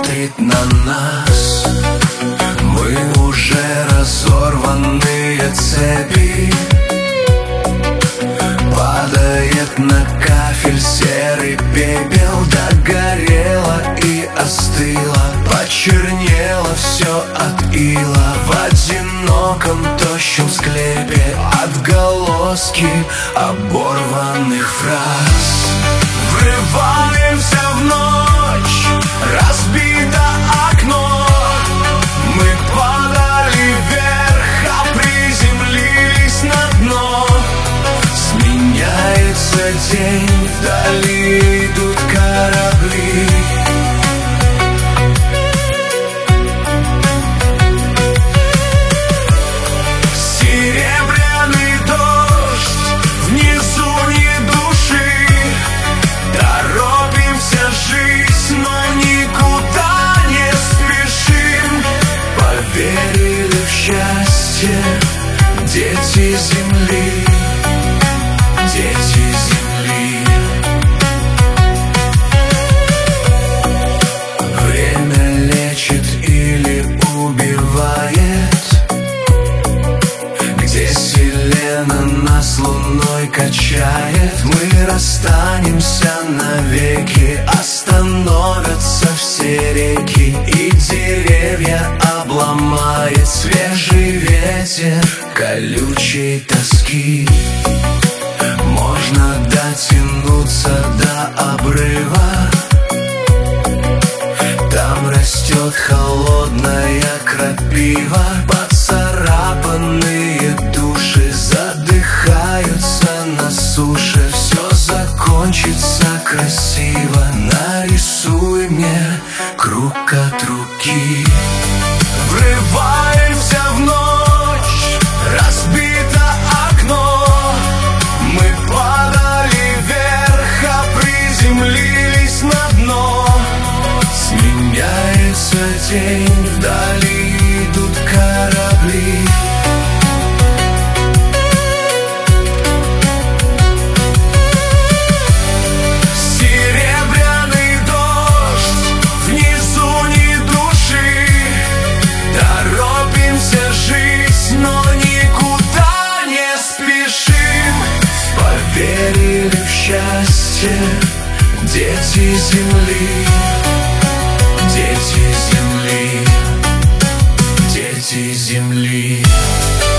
смотрит на нас. Мы уже разорванные цепи. Падает на кафель серый пепел. Догорело и остыло, почернело все от ила. В одиноком тощем склепе отголоски оборванных фраз. Врываемся в ночь, разбито окно. Мы падали вверх, а приземлились на дно. Сменяется день, вдали идут корабли. Серебряный дождь, внизу ни души. Торопимся жить, но никуда не спешим. Поверили в счастье дети земли. Дети земли. Время лечит или убивает. Где Селена нас луной качает. Мы расстанемся навеки. Остановятся все реки, и деревья обломает свежий ветер колючей тоски. Можно дотянуться до обрыва. Там растет холодная крапива. Поцарапанные души задыхаются на суше. Все закончится красиво. Нарисуй мне круг от руки. Врываемся в ночь, разбито окно. Мы падали вверх, а приземлились на дно. Сменяется день, вдали идут корабли. Серебряный дождь, внизу ни души. Торопимся жить, но никуда не спешим. Поверили в счастье дети земли. Дети земли. Дети земли.